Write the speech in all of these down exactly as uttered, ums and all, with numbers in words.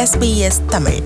S B S Tamil.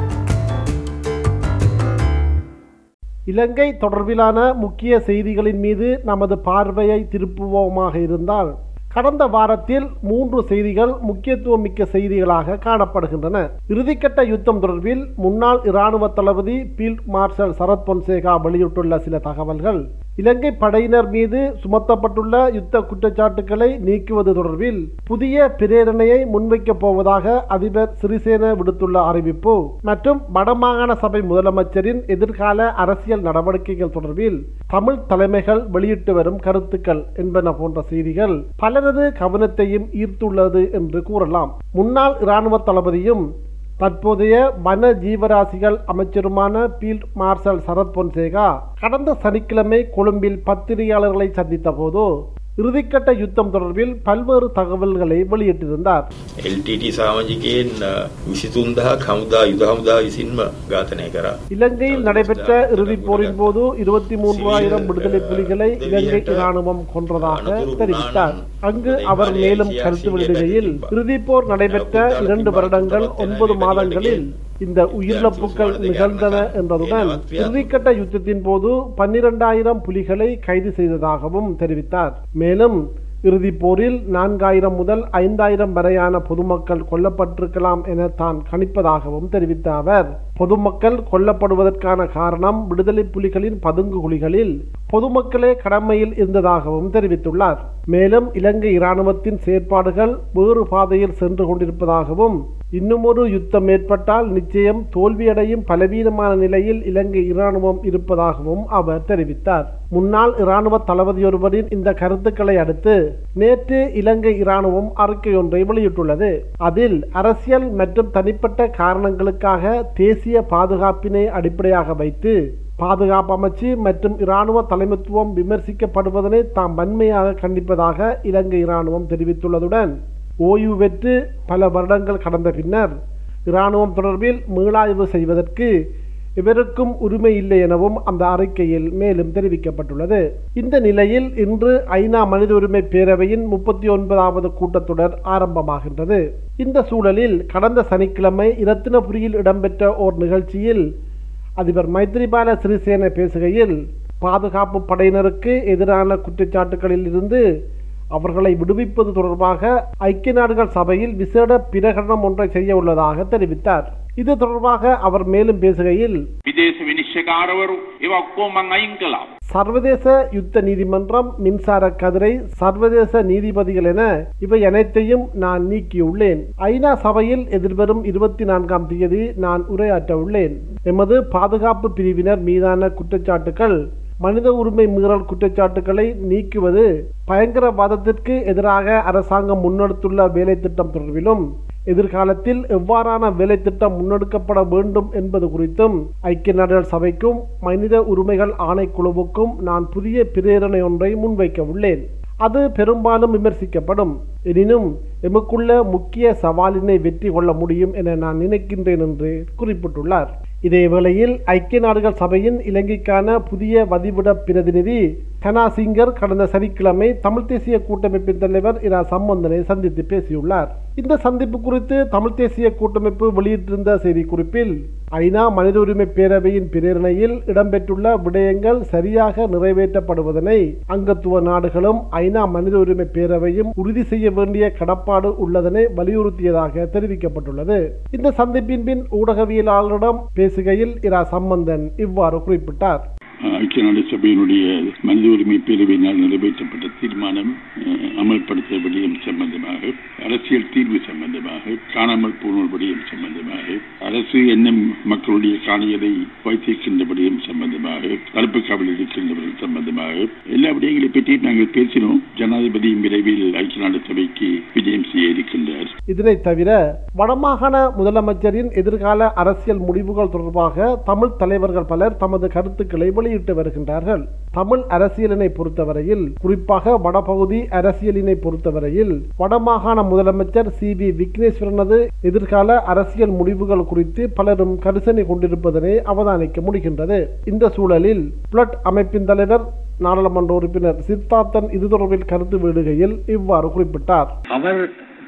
Ilangai தொடர்பிலான முக்கிய செய்திகளின் மீது நமது பார்வையை திருப்புவோமாக இருந்தால், கடந்த வாரத்தில் மூன்று செய்திகள் முக்கியத்துவம் மிக்க செய்திகளாக காணப்படுகின்றன. இறுதிக்கட்ட யுத்தம் தொடர்பில் முன்னாள் இராணுவ தளபதி ஃபீல்ட் மார்ஷல் சரத் பொன்சேகா வெளியிட்டுள்ள சில தகவல்கள், இலங்கை படையினர் மீது சுமத்தப்பட்டுள்ள யுத்த குற்றச்சாட்டுக்களை நீக்குவது தொடர்பில் புதிய பிரேரணையை முன்வைக்கப் போவதாக அதிபர் சிறிசேன விடுத்துள்ள அறிவிப்பு மற்றும் வடமாகாண சபை முதலமைச்சரின் எதிர்கால அரசியல் நடவடிக்கைகள் தொடர்பில் தமிழ் தலைமைகள் வெளியிட்டு வரும் கருத்துக்கள் என்பன போன்ற செய்திகள் பலரது கவனத்தையும் ஈர்த்துள்ளது என்று கூறலாம். முன்னாள் இராணுவ தளபதியும் தற்போதைய வன ஜீவராசிகள் அமைச்சருமான ஃபீல்ட் மார்ஷல் சரத் பொன்சேகா கடந்த சனிக்கிழமை கொழும்பில் பத்திரிகையாளர்களை சந்தித்த போது இறுதிக்கட்ட யுத்தம் தொடர்பில் பல்வேறு தகவல்களை வெளியிட்டிருந்தார். இலங்கையில் நடைபெற்ற இறுதிப் போரின் போது இருபத்தி மூன்றாயிரம் விடுதலை புலிகளை இலங்கை இராணுவம் கொன்றதாக தெரிவித்தார். அங்கு அவர் மேலும் கருத்து வெளியிடுகையில், இறுதிப் போர் நடைபெற்ற இரண்டு வருடங்கள் ஒன்பது மாதங்களில் இந்த உயிரிழப்புகள் நிகழ்ந்தன என்றதுடன் இறுதிக்கட்ட யுத்தத்தின் போது பன்னிரண்டாயிரம் புலிகளை கைது செய்ததாகவும் தெரிவித்தார். மேலும் இறுதிப் போரில் நான்காயிரம் முதல் ஐந்தாயிரம் வரையான பொதுமக்கள் கொல்லப்பட்டிருக்கலாம் என தான் கணிப்பதாகவும் தெரிவித்த அவர், பொதுமக்கள் கொல்லப்படுவதற்கான காரணம் விடுதலை புலிகளின் பதுங்கு குழிகளில் பொதுமக்களே கடமையில் இருந்ததாகவும் தெரிவித்துள்ளார். மேலும் இலங்கை இராணுவத்தின் செயற்பாடுகள் வேறு பாதையில் சென்று கொண்டிருப்பதாகவும், இன்னுமொரு யுத்தம் ஏற்பட்டால் நிச்சயம் தோல்வியடையும் பலவீனமான நிலையில் இலங்கை இராணுவம் இருப்பதாகவும் அவர் தெரிவித்தார். முன்னாள் இராணுவ தளபதியொருவரின் இந்த கருத்துக்களை அடுத்து நேற்று இலங்கை இராணுவம் அறிக்கை ஒன்றை வெளியிட்டுள்ளது. அதில் அரசியல் மற்றும் தனிப்பட்ட காரணங்களுக்காக தேசிய பாதுகாப்பினை அடிப்படையாக வைத்து பாதுகாப்பு அமைச்சு மற்றும் இராணுவ தலைமைத்துவம் விமர்சிக்கப்படுவதனை தாம் வன்மையாக கண்டிப்பதாக இலங்கை இராணுவம் தெரிவித்துள்ளதுடன், ஓய்வு பெற்று பல வருடங்கள் கடந்த பின்னர் இராணுவம் தொடர்பில் மீளாய்வு செய்வதற்கு இவருக்கும் உரிமை இல்லை எனவும் அந்த அறிக்கையில் மேலும் தெரிவிக்கப்பட்டுள்ளது. இந்த நிலையில் இன்று ஐநா மனித உரிமை பேரவையின் முப்பத்தி ஒன்பதாவது கூட்டத்தொடர் ஆரம்பமாகின்றது. இந்த சூழலில் கடந்த சனிக்கிழமை இரத்தினபுரியில் இடம்பெற்ற ஓர் நிகழ்ச்சியில் அதிபர் மைத்ரிபால சிறிசேன பேசுகையில், பாதுகாப்பு படையினருக்கு எதிரான குற்றச்சாட்டுகளில் இருந்து அவர்களை விடுவிப்பது தொடர்பாக ஐக்கிய நாடுகள் சபையில் விசேட பிரகடனம் ஒன்றை செய்ய உள்ளதாக தெரிவித்தார். இது தொடர்பாக அவர் மேலும் பேசுகையில், சர்வதேச யுத்த நீதிமன்றம், மின்சார கதிரை, சர்வதேச நீதிபதிகள் என இவை அனைத்தையும் நான் நீக்கியுள்ளேன். ஐநா சபையில் எதிர்வரும் இருபத்தி நான்காம் தேதி நான் உரையாற்ற உள்ளேன். எமது பாதுகாப்பு பிரிவினர் மீதான குற்றச்சாட்டுகள் மனித உரிமை மீறல் குற்றச்சாட்டுகளை நீக்குவது, பயங்கரவாதத்திற்கு எதிராக அரசாங்கம் முன்னெடுத்துள்ள வேலை திட்டம் தொடர்பிலும் எதிர்காலத்தில் எவ்வாறான வேலை திட்டம் முன்னெடுக்கப்பட வேண்டும் என்பது குறித்தும் ஐக்கிய நாடுகள் சபைக்கும் மனித உரிமைகள் ஆணைக்குழுவுக்கும் நான் புதிய பிரேரணை ஒன்றை முன்வைக்க உள்ளேன். அது பெரும்பாலும் விமர்சிக்கப்படும். எனினும் எமக்குள்ள முக்கிய சவாலினை வெற்றி கொள்ள முடியும் என நான் நினைக்கின்றேன் என்று குறிப்பிட்டுள்ளார். இதேவேளையில் ஐக்கிய நாடுகள் சபையின் இலங்கைக்கான புதிய வதிவிட பிரதிநிதி கனா சிங்கர் கடந்த சனிக்கிழமை தமிழ் தேசிய கூட்டமைப்பின் தலைவர் இரா சம்பந்தனை சந்தித்து பேசியுள்ளார். இந்த சந்திப்பு குறித்து தமிழ் தேசிய கூட்டமைப்பு வெளியிட்டிருந்த செய்தி குறிப்பில், ஐநா மனித உரிமை பேரவையின் பிரேரணையில் இடம்பெற்றுள்ள விடயங்கள் சரியாக நிறைவேற்றப்படுவதனை அங்கத்துவ நாடுகளும் ஐநா மனித உரிமை பேரவையும் உறுதி செய்ய வேண்டிய கடப்பாடு உள்ளதனை வலியுறுத்தியதாக தெரிவிக்கப்பட்டுள்ளது. இந்த சந்திப்பின் பின் ஊடகவியலாளரிடம் பேசுகையில் இரா சம்பந்தன் இவ்வாறு குறிப்பிட்டார். ஐக்கிய நாடு சபையினுடைய மனித உரிமை பேரவையினால் நிறைவேற்றப்பட்ட தீர்மானம் அமல்படுத்த விடயம் சம்பந்தமாக, அரசியல் தீர்வு சம்பந்தமாக, காணாமல் போனோர் விடயம் சம்பந்தமாக, அரசு என்ன மக்களுடைய காணியதை வைத்திருக்கின்ற விடயம் சம்பந்தமாக, தடுப்பு காவலில் இருக்கின்றவர்கள் சம்பந்தமாக எல்லா விடயங்களை பற்றி நாங்கள் பேசினோம். ஜனாதிபதியும் விரைவில் ஐக்கிய நாடு சபைக்கு விஜயம் செய்ய இருக்கின்றார். இதனை தவிர வடமாகாண முதலமைச்சரின் எதிர்கால அரசியல் முடிவுகள் தொடர்பாக தமிழ் தலைவர்கள் பலர் தமது கருத்துக்களை வெளியிட்டு வருகின்றார்கள். தமிழ் அரசியலினை பொறுத்தவரையில், குறிப்பாக வடபகுதி அரசியலினை பொறுத்தவரையில் வடமாகாண முதலமைச்சர் சி வி விக்னேஸ்வரனது எதிர்கால அரசியல் முடிவுகள் குறித்து பலரும் கரிசனை கொண்டிருப்பதனை அவதானிக்க முடிகின்றது. இந்த சூழலில் புளட் அமைப்பின் தலைவர் நாடாளுமன்ற உறுப்பினர் சித்தார்த்தன் இது தொடர்பில் கருத்து வெளியிடுகையில் இவ்வாறு குறிப்பிட்டார். அவர்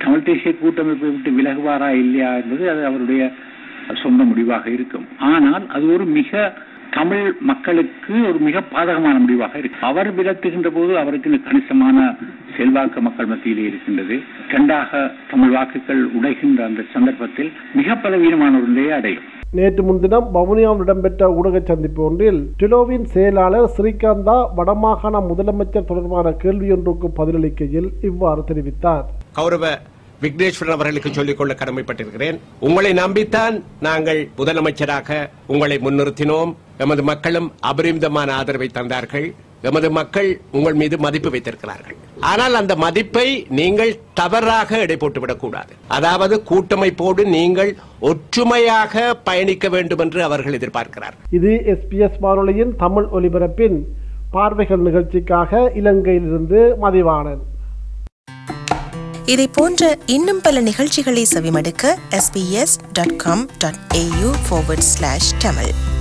தமிழ் தேசிய கூட்டமைப்பை விட்டு விலகுவாரா இல்லையா என்பது அது அவருடைய சொந்த முடிவாக இருக்கும். ஆனால் அது ஒரு மிக தமிழ் மக்களுக்கு ஒரு மிக பாதகமான முடிவாக இருக்கு. அவர் விலத்துகின்ற போது அவருக்கு கணிசமான செல்வாக்கு மக்கள் மத்தியிலே இருக்கின்றது. இரண்டாக தமிழ் வாக்குகள் உடைகின்ற அந்த சந்தர்ப்பத்தில் மிக பலவீனமான ஒரு நிலையை அடையும். நேற்று முன்தினம் வவுனியாவில் இடம்பெற்ற ஊடக சந்திப்பு ஒன்றில் டிலோவின் செயலாளர் ஸ்ரீகாந்தா வடமாகாண முதலமைச்சர் தொடர்பான கேள்வியொன்றுக்கு பதிலளிக்கையில் இவ்வாறு தெரிவித்தார். கௌரவ விக்னேஸ்வரன் அவர்களுக்கு சொல்லிக் கொள்ள கடமைப்பட்டிருக்கிறேன். உங்களை நம்பித்தான் நாங்கள் முதலமைச்சராக உங்களை முன்னிறுத்தினோம். எமது மக்களும் அபரிமிதமான ஆதரவை தந்தார்கள். எமது மக்கள் உங்கள் மீது மதிப்பு வைத்திருக்கிறார்கள். ஆனால் அந்த மதிப்பை நீங்கள் தவறாக எடை போட்டுவிடக் கூடாது. அதாவது கூட்டமைப்போடு நீங்கள் ஒற்றுமையாக பயணிக்க வேண்டும் என்று அவர்கள் எதிர்பார்க்கிறார்கள். இது எஸ்பிஎஸ் வானொலியின் தமிழ் ஒலிபரப்பின் பார்வைகள் நிகழ்ச்சிக்காக இலங்கையிலிருந்து மதிவாணன். இதை போன்ற இன்னும் பல நிகழ்ச்சிகளை செவிமடுக்க S B S dot com dot A U forward slash Tamil